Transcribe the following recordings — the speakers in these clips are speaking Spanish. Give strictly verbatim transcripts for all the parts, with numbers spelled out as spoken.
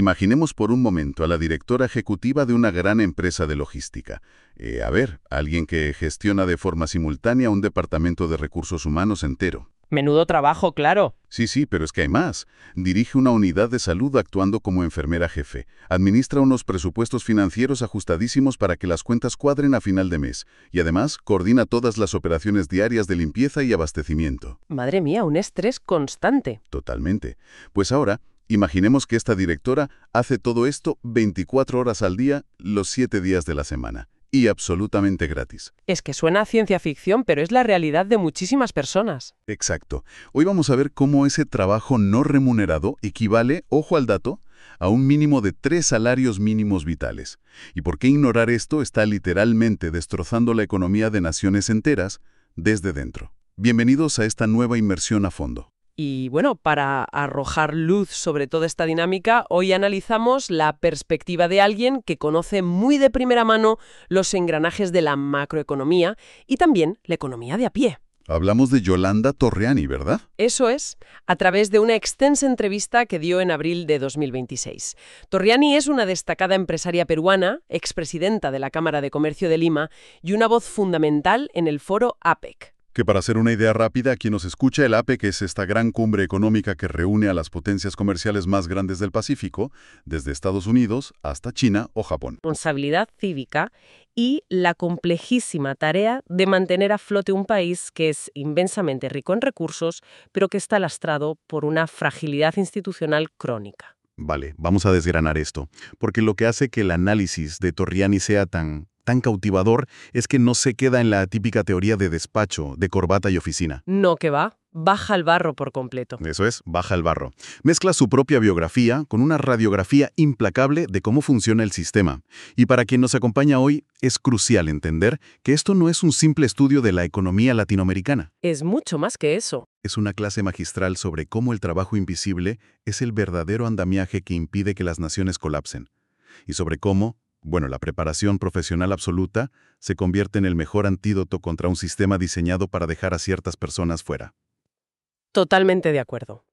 Imaginemos por un momento a la directora ejecutiva de una gran empresa de logística. Eh, a ver, alguien que gestiona de forma simultánea un departamento de recursos humanos entero. Menudo trabajo, claro. Sí, sí, pero es que hay más. Dirige una unidad de salud actuando como enfermera jefe. Administra unos presupuestos financieros ajustadísimos para que las cuentas cuadren a final de mes. Y además, coordina todas las operaciones diarias de limpieza y abastecimiento. Madre mía, un estrés constante. Totalmente. Pues ahora, imaginemos que esta directora hace todo esto veinticuatro horas al día, los siete días de la semana. Y absolutamente gratis. Es que suena a ciencia ficción, pero es la realidad de muchísimas personas. Exacto. Hoy vamos a ver cómo ese trabajo no remunerado equivale, ojo al dato, a un mínimo de tres salarios mínimos vitales. Y por qué ignorar esto está literalmente destrozando la economía de naciones enteras desde dentro. Bienvenidos a esta nueva inmersión a fondo. Y bueno, para arrojar luz sobre toda esta dinámica, hoy analizamos la perspectiva de alguien que conoce muy de primera mano los engranajes de la macroeconomía y también la economía de a pie. Hablamos de Yolanda Torriani, ¿verdad? Eso es, a través de una extensa entrevista que dio en abril de dos mil veintiséis. Torriani es una destacada empresaria peruana, expresidenta de la Cámara de Comercio de Lima y una voz fundamental en el foro APEC. Que para hacer una idea rápida, quien nos escucha, el APEC es esta gran cumbre económica que reúne a las potencias comerciales más grandes del Pacífico, desde Estados Unidos hasta China o Japón. Responsabilidad cívica y la complejísima tarea de mantener a flote un país que es inmensamente rico en recursos, pero que está lastrado por una fragilidad institucional crónica. Vale, vamos a desgranar esto, porque lo que hace que el análisis de Torriani sea tan... tan cautivador es que no se queda en la típica teoría de despacho, de corbata y oficina. No, que va. Baja al barro por completo. Eso es, baja al barro. Mezcla su propia biografía con una radiografía implacable de cómo funciona el sistema. Y para quien nos acompaña hoy, es crucial entender que esto no es un simple estudio de la economía latinoamericana. Es mucho más que eso. Es una clase magistral sobre cómo el trabajo invisible es el verdadero andamiaje que impide que las naciones colapsen. Y sobre cómo, bueno, la preparación profesional absoluta se convierte en el mejor antídoto contra un sistema diseñado para dejar a ciertas personas fuera. Totalmente de acuerdo.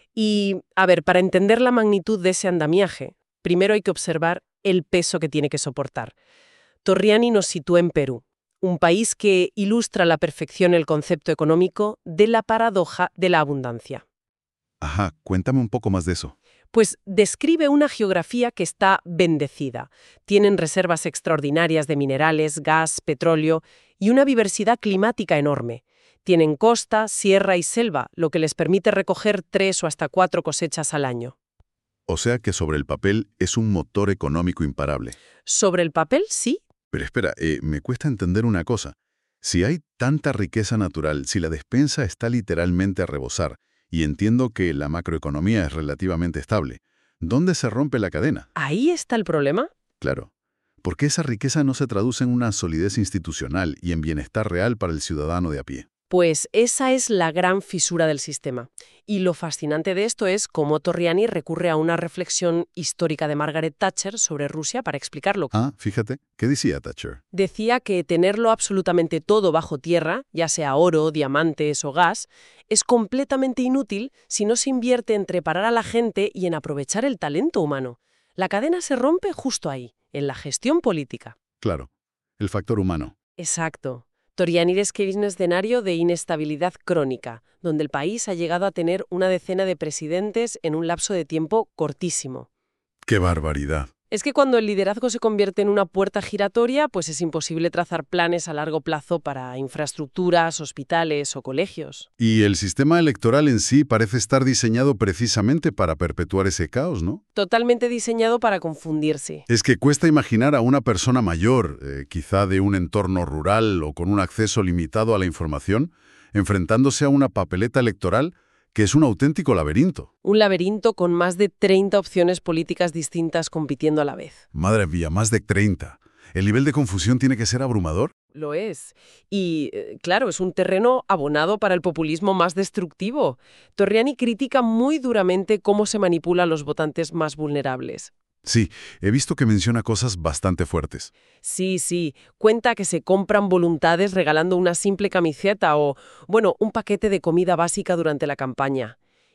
Y, a ver, para entender la magnitud de ese andamiaje, primero hay que observar el peso que tiene que soportar. Torriani nos sitúa en Perú, un país que ilustra a la perfección el concepto económico de la paradoja de la abundancia. Ajá, cuéntame un poco más de eso. Pues describe una geografía que está bendecida. Tienen reservas extraordinarias de minerales, gas, petróleo y una diversidad climática enorme. Tienen costa, sierra y selva, lo que les permite recoger tres o hasta cuatro cosechas al año. O sea que sobre el papel es un motor económico imparable. Sobre el papel, sí. Pero espera, eh, me cuesta entender una cosa. Si hay tanta riqueza natural, si la despensa está literalmente a rebosar, y entiendo que la macroeconomía es relativamente estable, ¿dónde se rompe la cadena? ¿Ahí está el problema? Claro. ¿Por qué esa riqueza no se traduce en una solidez institucional y en bienestar real para el ciudadano de a pie? Pues esa es la gran fisura del sistema. Y lo fascinante de esto es cómo Torriani recurre a una reflexión histórica de Margaret Thatcher sobre Rusia para explicarlo. Ah, fíjate, ¿qué decía Thatcher? Decía que tenerlo absolutamente todo bajo tierra, ya sea oro, diamantes o gas, es completamente inútil si no se invierte en preparar a la gente y en aprovechar el talento humano. La cadena se rompe justo ahí, en la gestión política. Claro, el factor humano. Exacto. Torriani describe un escenario de inestabilidad crónica, donde el país ha llegado a tener una decena de presidentes en un lapso de tiempo cortísimo. ¡Qué barbaridad! Es que cuando el liderazgo se convierte en una puerta giratoria, pues es imposible trazar planes a largo plazo para infraestructuras, hospitales o colegios. Y el sistema electoral en sí parece estar diseñado precisamente para perpetuar ese caos, ¿no? Totalmente diseñado para confundirse. Es que cuesta imaginar a una persona mayor, eh, quizá de un entorno rural o con un acceso limitado a la información, enfrentándose a una papeleta electoral que es un auténtico laberinto. Un laberinto con más de treinta opciones políticas distintas compitiendo a la vez. Madre mía, más de treinta. ¿El nivel de confusión tiene que ser abrumador? Lo es. Y, eh, claro, es un terreno abonado para el populismo más destructivo. Torriani critica muy duramente cómo se manipula a los votantes más vulnerables. Sí, he visto que menciona cosas bastante fuertes. Sí, sí. Cuenta que se compran voluntades regalando una simple camiseta o, bueno, un paquete de comida básica durante la campaña.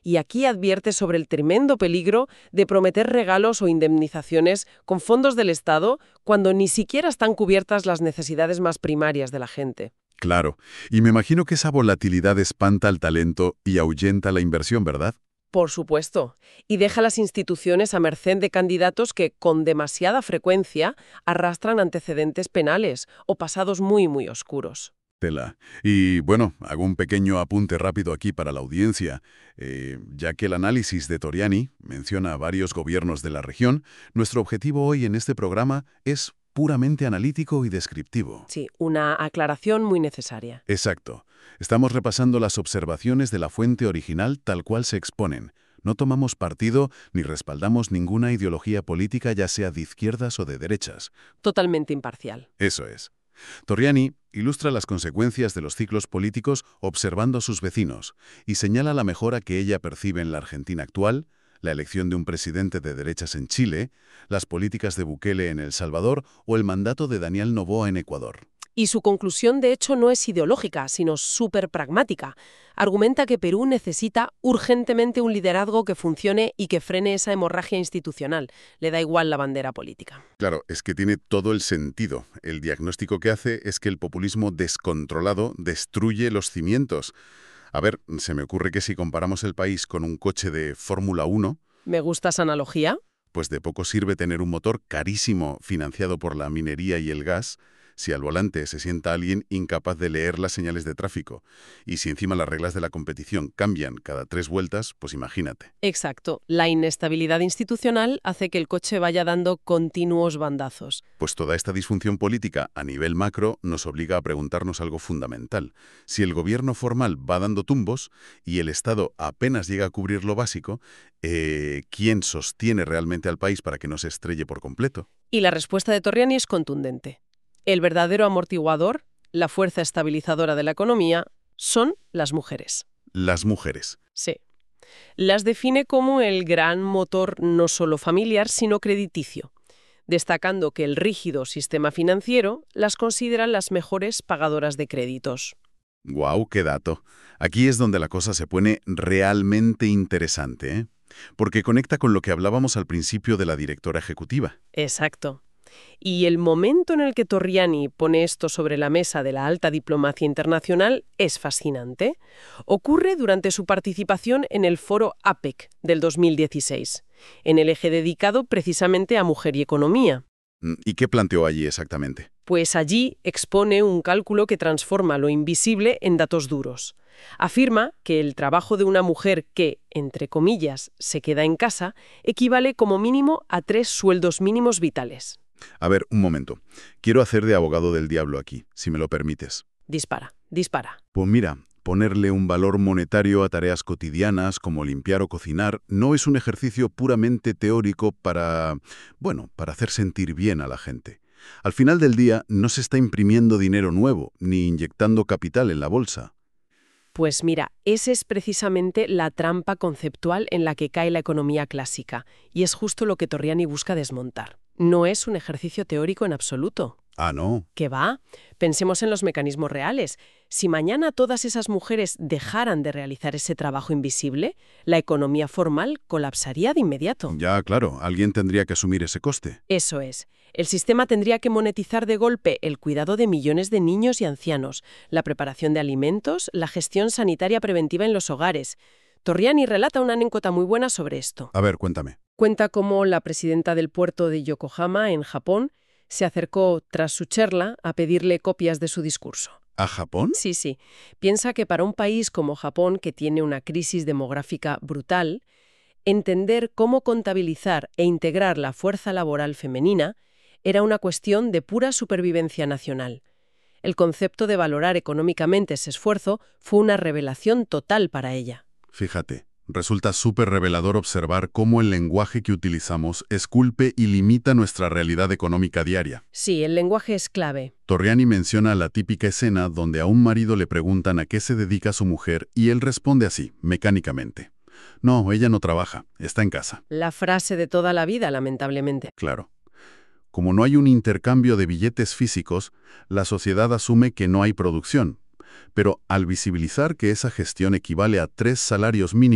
Y aquí advierte sobre el tremendo peligro de prometer regalos o indemnizaciones con fondos del Estado cuando ni siquiera están cubiertas las necesidades más primarias de la gente. Claro, y me imagino que esa volatilidad espanta al talento y ahuyenta la inversión, ¿verdad? Por supuesto, y deja las instituciones a merced de candidatos que, con demasiada frecuencia, arrastran antecedentes penales o pasados muy, muy oscuros. Tela. Y bueno, hago un pequeño apunte rápido aquí para la audiencia. Eh, ya que el análisis de Torriani menciona a varios gobiernos de la región, nuestro objetivo hoy en este programa es puramente analítico y descriptivo. Sí, una aclaración muy necesaria. Exacto. Estamos repasando las observaciones de la fuente original tal cual se exponen. No tomamos partido ni respaldamos ninguna ideología política, ya sea de izquierdas o de derechas. Totalmente imparcial. Eso es. Torriani ilustra las consecuencias de los ciclos políticos observando a sus vecinos y señala la mejora que ella percibe en la Argentina actual, la elección de un presidente de derechas en Chile, las políticas de Bukele en El Salvador o el mandato de Daniel Noboa en Ecuador. Y su conclusión, de hecho, no es ideológica, sino súper pragmática. Argumenta que Perú necesita urgentemente un liderazgo que funcione y que frene esa hemorragia institucional. Le da igual la bandera política. Claro, es que tiene todo el sentido. El diagnóstico que hace es que el populismo descontrolado destruye los cimientos. A ver, se me ocurre que si comparamos el país con un coche de Fórmula uno, ¿Me gusta esa analogía? pues de poco sirve tener un motor carísimo financiado por la minería y el gas, si al volante se sienta alguien incapaz de leer las señales de tráfico. Y si encima las reglas de la competición cambian cada tres vueltas, pues imagínate. Exacto. La inestabilidad institucional hace que el coche vaya dando continuos bandazos. Pues toda esta disfunción política a nivel macro nos obliga a preguntarnos algo fundamental. Si el gobierno formal va dando tumbos y el Estado apenas llega a cubrir lo básico, eh, ¿quién sostiene realmente al país para que no se estrelle por completo? Y la respuesta de Torriani es contundente. El verdadero amortiguador, la fuerza estabilizadora de la economía, son las mujeres. Las mujeres. Sí. Las define como el gran motor no solo familiar, sino crediticio, destacando que el rígido sistema financiero las considera las mejores pagadoras de créditos. ¡Guau, qué dato! Aquí es donde la cosa se pone realmente interesante, ¿eh? Porque conecta con lo que hablábamos al principio de la directora ejecutiva. Exacto. Y el momento en el que Torriani pone esto sobre la mesa de la alta diplomacia internacional es fascinante. Ocurre durante su participación en el foro APEC del dos mil dieciséis, en el eje dedicado precisamente a mujer y economía. ¿Y qué planteó allí exactamente? Pues allí expone un cálculo que transforma lo invisible en datos duros. Afirma que el trabajo de una mujer que, entre comillas, se queda en casa, equivale como mínimo a tres sueldos mínimos vitales. A ver, un momento. Quiero hacer de abogado del diablo aquí, si me lo permites. Dispara, dispara. Pues mira, ponerle un valor monetario a tareas cotidianas como limpiar o cocinar no es un ejercicio puramente teórico para, bueno, para hacer sentir bien a la gente. Al final del día no se está imprimiendo dinero nuevo ni inyectando capital en la bolsa. Pues mira, esa es precisamente la trampa conceptual en la que cae la economía clásica, y es justo lo que Torriani busca desmontar. No es un ejercicio teórico en absoluto. Ah, ¿no? ¿Qué va? Pensemos en los mecanismos reales. Si mañana todas esas mujeres dejaran de realizar ese trabajo invisible, la economía formal colapsaría de inmediato. Ya, claro, alguien tendría que asumir ese coste. Eso es. El sistema tendría que monetizar de golpe el cuidado de millones de niños y ancianos, la preparación de alimentos, la gestión sanitaria preventiva en los hogares. Torriani relata una anécdota muy buena sobre esto. A ver, cuéntame. Cuenta cómo la presidenta del puerto de Yokohama, en Japón, se acercó tras su charla a pedirle copias de su discurso. ¿A Japón? Sí, sí. Piensa que para un país como Japón, que tiene una crisis demográfica brutal, entender cómo contabilizar e integrar la fuerza laboral femenina era una cuestión de pura supervivencia nacional. El concepto de valorar económicamente ese esfuerzo fue una revelación total para ella. Fíjate, resulta súper revelador observar cómo el lenguaje que utilizamos esculpe y limita nuestra realidad económica diaria. Sí, el lenguaje es clave. Torriani menciona la típica escena donde a un marido le preguntan a qué se dedica su mujer y él responde así, mecánicamente. No, ella no trabaja, está en casa. La frase de toda la vida, lamentablemente. Claro. Como no hay un intercambio de billetes físicos, la sociedad asume que no hay producción. Pero al visibilizar que esa gestión equivale a tres salarios mínimos,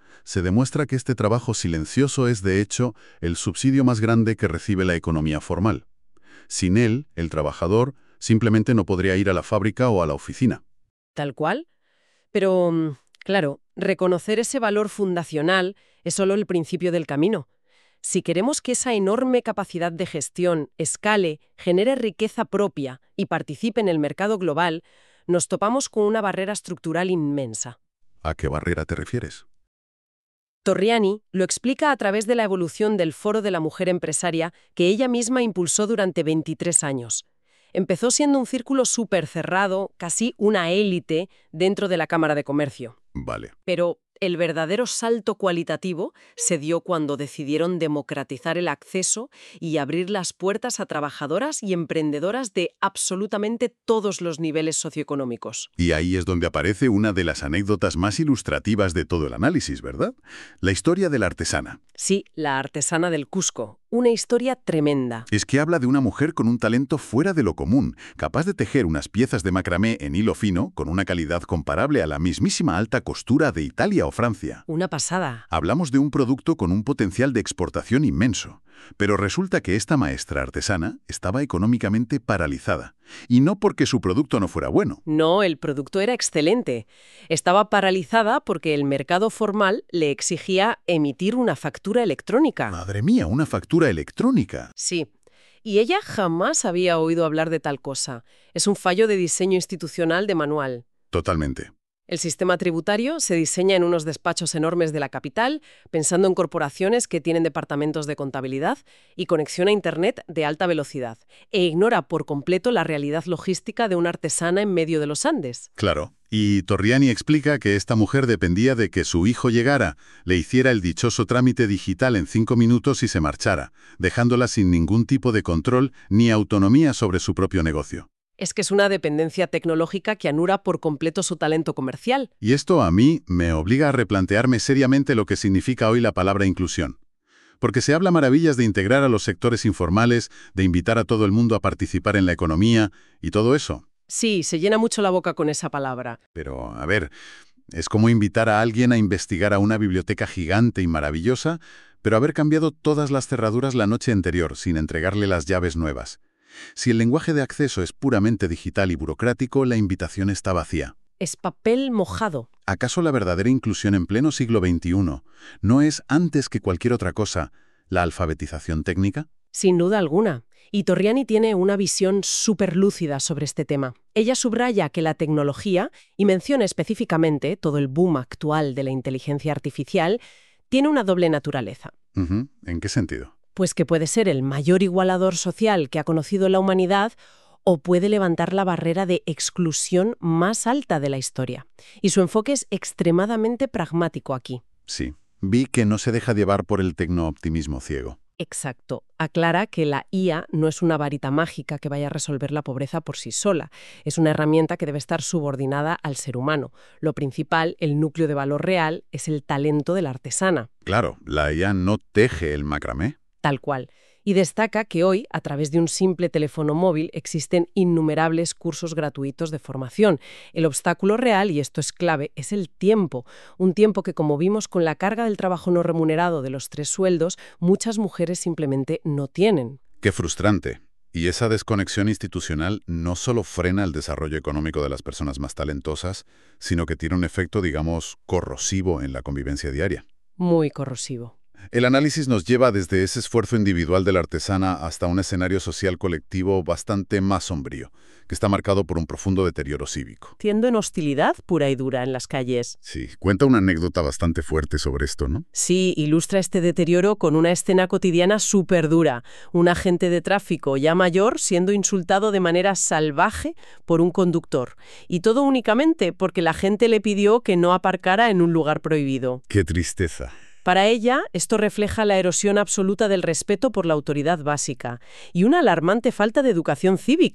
se demuestra que este trabajo silencioso es, de hecho, el subsidio más grande que recibe la economía formal. Sin él, el trabajador simplemente no podría ir a la fábrica o a la oficina. Tal cual. Pero, mm, claro, reconocer ese valor fundacional es solo el principio del camino. Si queremos que esa enorme capacidad de gestión escale, genere riqueza propia y participe en el mercado global, nos topamos con una barrera estructural inmensa. ¿A qué barrera te refieres? Torriani lo explica a través de la evolución del Foro de la Mujer Empresaria que ella misma impulsó durante veintitrés años. Empezó siendo un círculo súper cerrado, casi una élite, dentro de la Cámara de Comercio. Vale. Pero el verdadero salto cualitativo se dio cuando decidieron democratizar el acceso y abrir las puertas a trabajadoras y emprendedoras de absolutamente todos los niveles socioeconómicos. Y ahí es donde aparece una de las anécdotas más ilustrativas de todo el análisis, ¿verdad? La historia de la artesana. Sí, la artesana del Cusco. Una historia tremenda. Es que habla de una mujer con un talento fuera de lo común, capaz de tejer unas piezas de macramé en hilo fino con una calidad comparable a la mismísima alta costura de Italia o Francia. Una pasada. Hablamos de un producto con un potencial de exportación inmenso, pero resulta que esta maestra artesana estaba económicamente paralizada, y no porque su producto no fuera bueno. No, el producto era excelente. Estaba paralizada porque el mercado formal le exigía emitir una factura electrónica. ¡Madre mía, una factura electrónica! Sí. Y ella jamás había oído hablar de tal cosa. Es un fallo de diseño institucional de manual. Totalmente. El sistema tributario se diseña en unos despachos enormes de la capital, pensando en corporaciones que tienen departamentos de contabilidad y conexión a Internet de alta velocidad, e ignora por completo la realidad logística de una artesana en medio de los Andes. Claro. Y Torriani explica que esta mujer dependía de que su hijo llegara, le hiciera el dichoso trámite digital en cinco minutos y se marchara, dejándola sin ningún tipo de control ni autonomía sobre su propio negocio. Es que es una dependencia tecnológica que anula por completo su talento comercial. Y esto a mí me obliga a replantearme seriamente lo que significa hoy la palabra inclusión. Porque se habla maravillas de integrar a los sectores informales, de invitar a todo el mundo a participar en la economía y todo eso. Sí, se llena mucho la boca con esa palabra. Pero, a ver, es como invitar a alguien a investigar a una biblioteca gigante y maravillosa, pero haber cambiado todas las cerraduras la noche anterior sin entregarle las llaves nuevas. Si el lenguaje de acceso es puramente digital y burocrático, la invitación está vacía. Es papel mojado. ¿Acaso la verdadera inclusión en pleno siglo veintiuno no es, antes que cualquier otra cosa, la alfabetización técnica? Sin duda alguna. Y Torriani tiene una visión súper lúcida sobre este tema. Ella subraya que la tecnología, y menciona específicamente todo el boom actual de la inteligencia artificial, tiene una doble naturaleza. Uh-huh. ¿En qué sentido? Pues que puede ser el mayor igualador social que ha conocido la humanidad o puede levantar la barrera de exclusión más alta de la historia. Y su enfoque es extremadamente pragmático aquí. Sí, vi que no se deja llevar por el tecnooptimismo ciego. Exacto. Aclara que la I A no es una varita mágica que vaya a resolver la pobreza por sí sola. Es una herramienta que debe estar subordinada al ser humano. Lo principal, el núcleo de valor real, es el talento de la artesana. Claro, la I A no teje el macramé. Tal cual. Y destaca que hoy, a través de un simple teléfono móvil, existen innumerables cursos gratuitos de formación. El obstáculo real, y esto es clave, es el tiempo. Un tiempo que, como vimos con la carga del trabajo no remunerado de los tres sueldos, muchas mujeres simplemente no tienen. Qué frustrante. Y esa desconexión institucional no solo frena el desarrollo económico de las personas más talentosas, sino que tiene un efecto, digamos, corrosivo en la convivencia diaria. Muy corrosivo. El análisis nos lleva desde ese esfuerzo individual de la artesana hasta un escenario social colectivo bastante más sombrío, que está marcado por un profundo deterioro cívico. Tiendo en hostilidad pura y dura en las calles. Sí, cuenta una anécdota bastante fuerte sobre esto, ¿no? Sí, ilustra este deterioro con una escena cotidiana súper dura. Un agente de tráfico ya mayor siendo insultado de manera salvaje por un conductor. Y todo únicamente porque la gente le pidió que no aparcara en un lugar prohibido. ¡Qué tristeza! Para ella, esto refleja la erosión absoluta del respeto por la autoridad básica y una alarmante falta de educación cívica.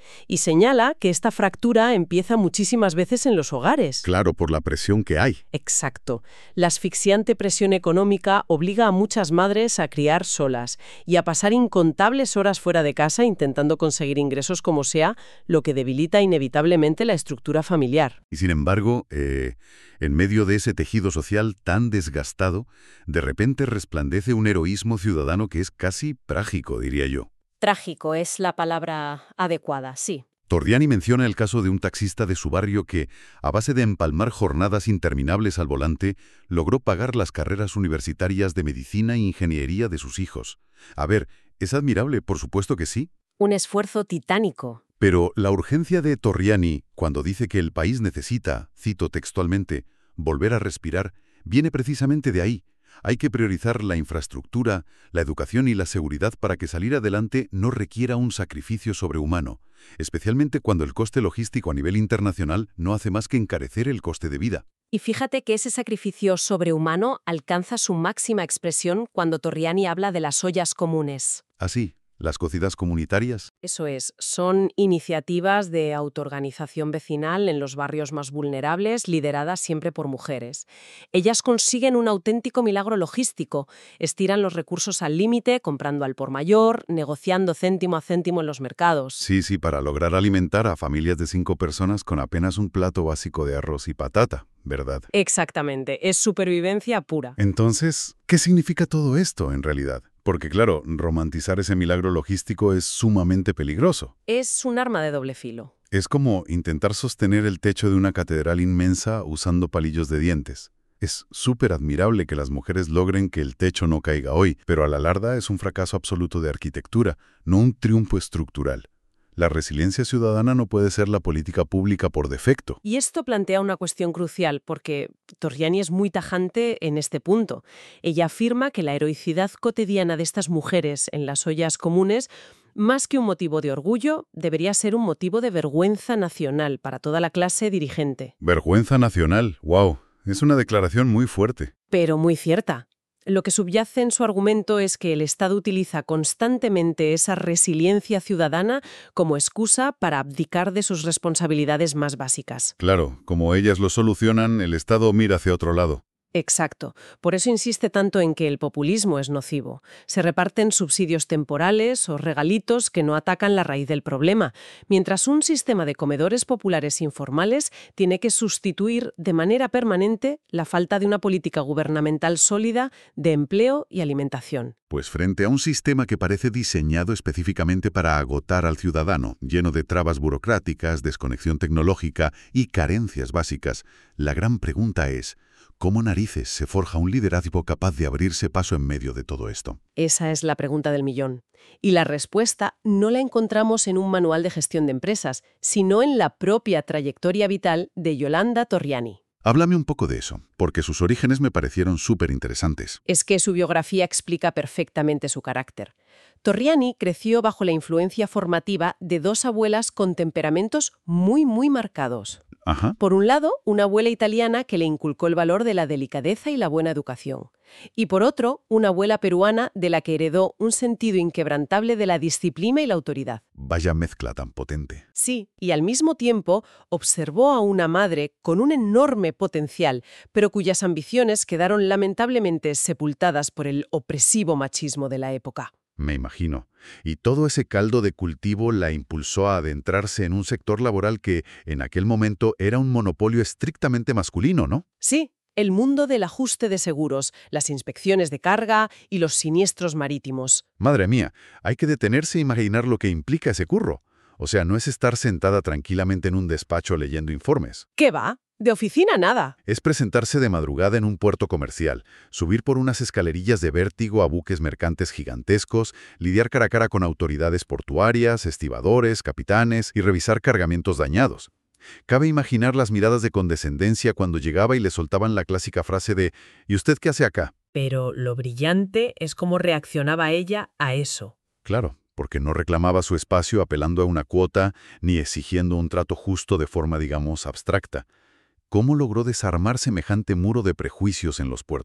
Y señala que esta fractura empieza muchísimas veces en los hogares. Claro, por la presión que hay. Exacto. La asfixiante presión económica obliga a muchas madres a criar solas y a pasar incontables horas fuera de casa intentando conseguir ingresos como sea, lo que debilita inevitablemente la estructura familiar. Y sin embargo, eh, en medio de ese tejido social tan desgastado, de repente resplandece un heroísmo ciudadano que es casi trágico, diría yo. Trágico es la palabra adecuada, sí. Torriani menciona el caso de un taxista de su barrio que, a base de empalmar jornadas interminables al volante, logró pagar las carreras universitarias de medicina e ingeniería de sus hijos. A ver, ¿es admirable? Por supuesto que sí. Un esfuerzo titánico. Pero la urgencia de Torriani, cuando dice que el país necesita, cito textualmente, volver a respirar, viene precisamente de ahí. Hay que priorizar la infraestructura, la educación y la seguridad para que salir adelante no requiera un sacrificio sobrehumano, especialmente cuando el coste logístico a nivel internacional no hace más que encarecer el coste de vida. Y fíjate que ese sacrificio sobrehumano alcanza su máxima expresión cuando Torriani habla de las ollas comunes. Así, las cocidas comunitarias. Eso es, son iniciativas de autoorganización vecinal en los barrios más vulnerables, lideradas siempre por mujeres. Ellas consiguen un auténtico milagro logístico, estiran los recursos al límite, comprando al por mayor, negociando céntimo a céntimo en los mercados. Sí, sí, para lograr alimentar a familias de cinco personas con apenas un plato básico de arroz y patata, ¿verdad? Exactamente, es supervivencia pura. Entonces, ¿qué significa todo esto en realidad? Porque claro, romantizar ese milagro logístico es sumamente peligroso. Es un arma de doble filo. Es como intentar sostener el techo de una catedral inmensa usando palillos de dientes. Es súper admirable que las mujeres logren que el techo no caiga hoy, pero a la larga es un fracaso absoluto de arquitectura, no un triunfo estructural. La resiliencia ciudadana no puede ser la política pública por defecto. Y esto plantea una cuestión crucial, porque Torriani es muy tajante en este punto. Ella afirma que la heroicidad cotidiana de estas mujeres en las ollas comunes, más que un motivo de orgullo, debería ser un motivo de vergüenza nacional para toda la clase dirigente. Vergüenza nacional, wow, es una declaración muy fuerte. Pero muy cierta. Lo que subyace en su argumento es que el Estado utiliza constantemente esa resiliencia ciudadana como excusa para abdicar de sus responsabilidades más básicas. Claro, como ellas lo solucionan, el Estado mira hacia otro lado. Exacto. Por eso insiste tanto en que el populismo es nocivo. Se reparten subsidios temporales o regalitos que no atacan la raíz del problema, mientras un sistema de comedores populares informales tiene que sustituir de manera permanente la falta de una política gubernamental sólida de empleo y alimentación. Pues frente a un sistema que parece diseñado específicamente para agotar al ciudadano, lleno de trabas burocráticas, desconexión tecnológica y carencias básicas, la gran pregunta es, ¿cómo narices se forja un liderazgo capaz de abrirse paso en medio de todo esto? Esa es la pregunta del millón. Y la respuesta no la encontramos en un manual de gestión de empresas, sino en la propia trayectoria vital de Yolanda Torriani. Háblame un poco de eso, porque sus orígenes me parecieron súper interesantes. Es que su biografía explica perfectamente su carácter. Torriani creció bajo la influencia formativa de dos abuelas con temperamentos muy, muy marcados. Ajá. Por un lado, una abuela italiana que le inculcó el valor de la delicadeza y la buena educación. Y por otro, una abuela peruana de la que heredó un sentido inquebrantable de la disciplina y la autoridad. Vaya mezcla tan potente. Sí, y al mismo tiempo observó a una madre con un enorme potencial, pero cuyas ambiciones quedaron lamentablemente sepultadas por el opresivo machismo de la época. Me imagino. Y todo ese caldo de cultivo la impulsó a adentrarse en un sector laboral que, en aquel momento, era un monopolio estrictamente masculino, ¿no? Sí, el mundo del ajuste de seguros, las inspecciones de carga y los siniestros marítimos. Madre mía, hay que detenerse e imaginar lo que implica ese curro. O sea, no es estar sentada tranquilamente en un despacho leyendo informes. ¿Qué va? De oficina nada. Es presentarse de madrugada en un puerto comercial, subir por unas escalerillas de vértigo a buques mercantes gigantescos, lidiar cara a cara con autoridades portuarias, estibadores, capitanes y revisar cargamentos dañados. Cabe imaginar las miradas de condescendencia cuando llegaba y le soltaban la clásica frase de ¿y usted qué hace acá? Pero lo brillante es cómo reaccionaba ella a eso. Claro, porque no reclamaba su espacio apelando a una cuota ni exigiendo un trato justo de forma, digamos, abstracta. ¿Cómo logró desarmar semejante muro de prejuicios en los puertos?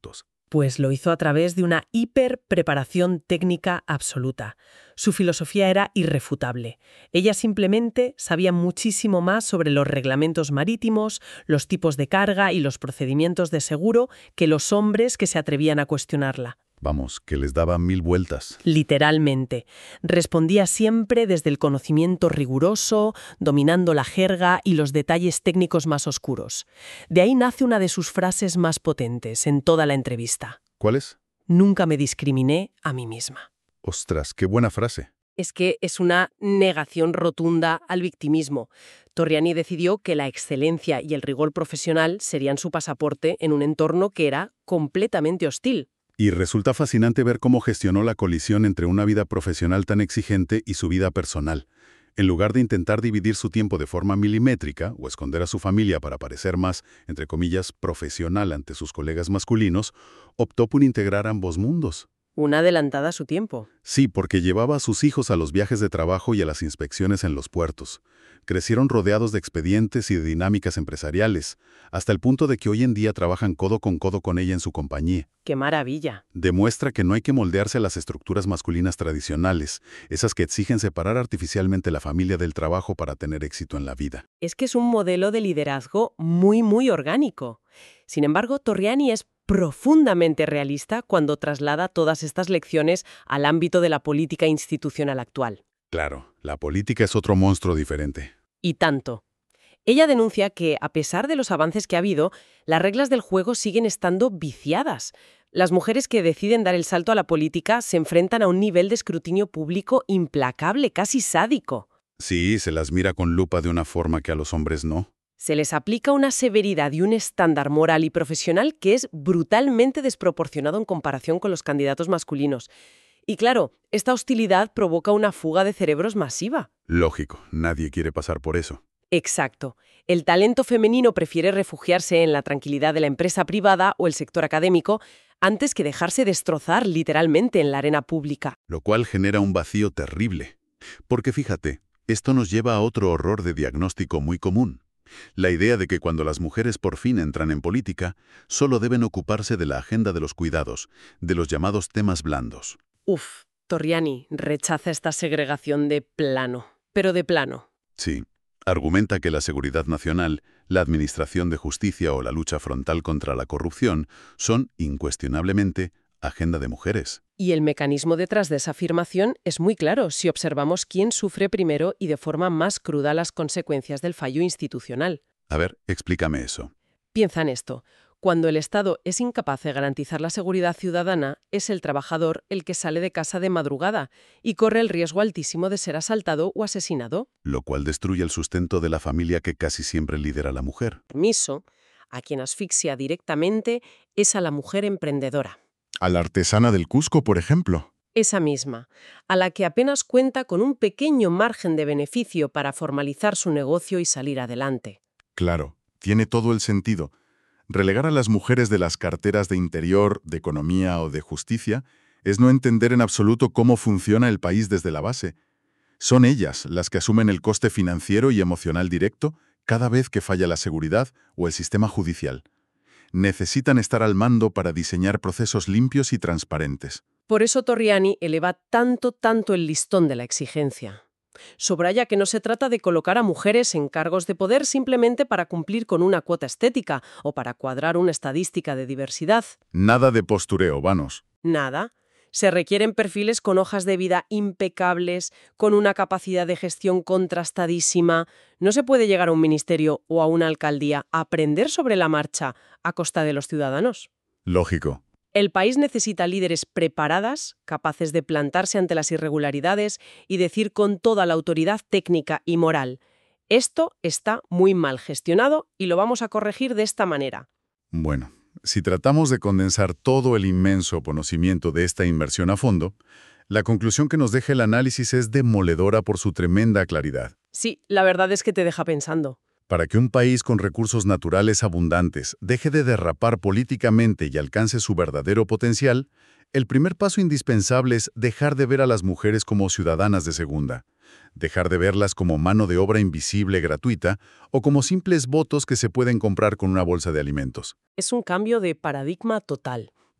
Pues lo hizo a través de una hiperpreparación técnica absoluta. Su filosofía era irrefutable. Ella simplemente sabía muchísimo más sobre los reglamentos marítimos, los tipos de carga y los procedimientos de seguro que los hombres que se atrevían a cuestionarla. Vamos, que les daba mil vueltas. Literalmente. Respondía siempre desde el conocimiento riguroso, dominando la jerga y los detalles técnicos más oscuros. De ahí nace una de sus frases más potentes en toda la entrevista. ¿Cuál es? Nunca me discriminé a mí misma. Ostras, qué buena frase. Es que es una negación rotunda al victimismo. Torriani decidió que la excelencia y el rigor profesional serían su pasaporte en un entorno que era completamente hostil. Y resulta fascinante ver cómo gestionó la colisión entre una vida profesional tan exigente y su vida personal. En lugar de intentar dividir su tiempo de forma milimétrica o esconder a su familia para parecer más, entre comillas, profesional ante sus colegas masculinos, optó por integrar ambos mundos. Una adelantada a su tiempo. Sí, porque llevaba a sus hijos a los viajes de trabajo y a las inspecciones en los puertos. Crecieron rodeados de expedientes y de dinámicas empresariales, hasta el punto de que hoy en día trabajan codo con codo con ella en su compañía. ¡Qué maravilla! Demuestra que no hay que moldearse a las estructuras masculinas tradicionales, esas que exigen separar artificialmente la familia del trabajo para tener éxito en la vida. Es que es un modelo de liderazgo muy, muy orgánico. Sin embargo, Torriani es profundamente realista cuando traslada todas estas lecciones al ámbito de la política institucional actual. Claro, la política es otro monstruo diferente. Y tanto. Ella denuncia que, a pesar de los avances que ha habido, las reglas del juego siguen estando viciadas. Las mujeres que deciden dar el salto a la política se enfrentan a un nivel de escrutinio público implacable, casi sádico. Sí, se las mira con lupa de una forma que a los hombres no. Se les aplica una severidad y un estándar moral y profesional que es brutalmente desproporcionado en comparación con los candidatos masculinos. Y claro, esta hostilidad provoca una fuga de cerebros masiva. Lógico, nadie quiere pasar por eso. Exacto. El talento femenino prefiere refugiarse en la tranquilidad de la empresa privada o el sector académico antes que dejarse destrozar literalmente en la arena pública. Lo cual genera un vacío terrible. Porque fíjate, esto nos lleva a otro horror de diagnóstico muy común. La idea de que cuando las mujeres por fin entran en política, solo deben ocuparse de la agenda de los cuidados, de los llamados temas blandos. Uf, Torriani rechaza esta segregación de plano, pero de plano. Sí, argumenta que la seguridad nacional, la administración de justicia o la lucha frontal contra la corrupción son, incuestionablemente, agenda de mujeres. Y el mecanismo detrás de esa afirmación es muy claro si observamos quién sufre primero y de forma más cruda las consecuencias del fallo institucional. A ver, explícame eso. Piensa en esto. Cuando el Estado es incapaz de garantizar la seguridad ciudadana, es el trabajador el que sale de casa de madrugada y corre el riesgo altísimo de ser asaltado o asesinado. Lo cual destruye el sustento de la familia que casi siempre lidera la mujer. Permiso, a quien asfixia directamente es a la mujer emprendedora. A la artesana del Cusco, por ejemplo. Esa misma, a la que apenas cuenta con un pequeño margen de beneficio para formalizar su negocio y salir adelante. Claro, tiene todo el sentido. Relegar a las mujeres de las carteras de Interior, de Economía o de Justicia es no entender en absoluto cómo funciona el país desde la base. Son ellas las que asumen el coste financiero y emocional directo cada vez que falla la seguridad o el sistema judicial. Necesitan estar al mando para diseñar procesos limpios y transparentes. Por eso Torriani eleva tanto, tanto el listón de la exigencia. Subraya que no se trata de colocar a mujeres en cargos de poder simplemente para cumplir con una cuota estética o para cuadrar una estadística de diversidad. Nada de postureo, vanos. Nada. Se requieren perfiles con hojas de vida impecables, con una capacidad de gestión contrastadísima. No se puede llegar a un ministerio o a una alcaldía a aprender sobre la marcha a costa de los ciudadanos. Lógico. El país necesita líderes preparadas, capaces de plantarse ante las irregularidades y decir con toda la autoridad técnica y moral: esto está muy mal gestionado y lo vamos a corregir de esta manera. Bueno, si tratamos de condensar todo el inmenso conocimiento de esta inmersión a fondo, la conclusión que nos deja el análisis es demoledora por su tremenda claridad. Sí, la verdad es que te deja pensando. Para que un país con recursos naturales abundantes deje de derrapar políticamente y alcance su verdadero potencial, el primer paso indispensable es dejar de ver a las mujeres como ciudadanas de segunda, dejar de verlas como mano de obra invisible gratuita o como simples votos que se pueden comprar con una bolsa de alimentos. Es un cambio de paradigma total.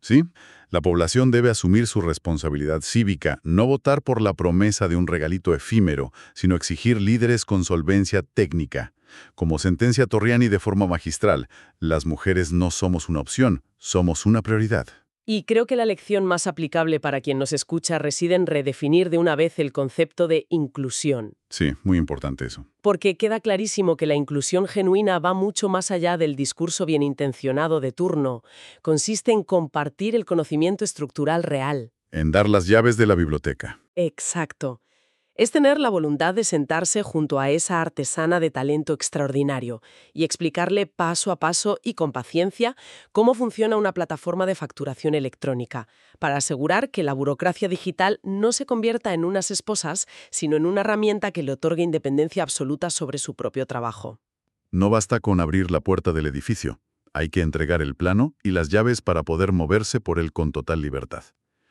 ¿Sí? La población debe asumir su responsabilidad cívica, no votar por la promesa de un regalito efímero, sino exigir líderes con solvencia técnica. Como sentencia Torriani de forma magistral, las mujeres no somos una opción, somos una prioridad. Y creo que la lección más aplicable para quien nos escucha reside en redefinir de una vez el concepto de inclusión. Sí, muy importante eso. Porque queda clarísimo que la inclusión genuina va mucho más allá del discurso bienintencionado de turno. Consiste en compartir el conocimiento estructural real. En dar las llaves de la biblioteca. Exacto. Es tener la voluntad de sentarse junto a esa artesana de talento extraordinario y explicarle paso a paso y con paciencia cómo funciona una plataforma de facturación electrónica, para asegurar que la burocracia digital no se convierta en unas esposas, sino en una herramienta que le otorgue independencia absoluta sobre su propio trabajo. No basta con abrir la puerta del edificio. Hay que entregar el plano y las llaves para poder moverse por él con total libertad.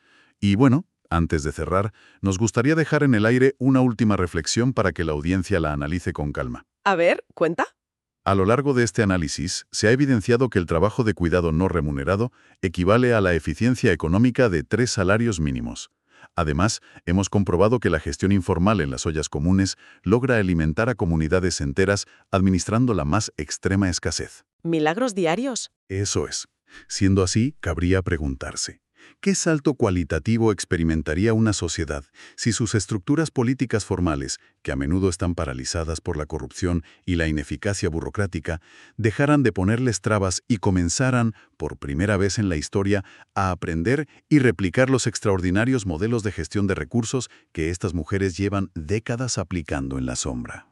Y bueno, antes de cerrar, nos gustaría dejar en el aire una última reflexión para que la audiencia la analice con calma. A ver, ¿cuenta? A lo largo de este análisis, se ha evidenciado que el trabajo de cuidado no remunerado equivale a la eficiencia económica de tres salarios mínimos. Además, hemos comprobado que la gestión informal en las ollas comunes logra alimentar a comunidades enteras administrando la más extrema escasez. ¿Milagros diarios? Eso es. Siendo así, cabría preguntarse, ¿qué salto cualitativo experimentaría una sociedad si sus estructuras políticas formales, que a menudo están paralizadas por la corrupción y la ineficacia burocrática, dejaran de ponerles trabas y comenzaran, por primera vez en la historia, a aprender y replicar los extraordinarios modelos de gestión de recursos que estas mujeres llevan décadas aplicando en la sombra?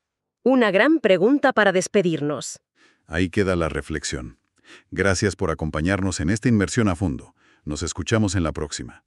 Una gran pregunta para despedirnos. Ahí queda la reflexión. Gracias por acompañarnos en esta inmersión a fondo. Nos escuchamos en la próxima.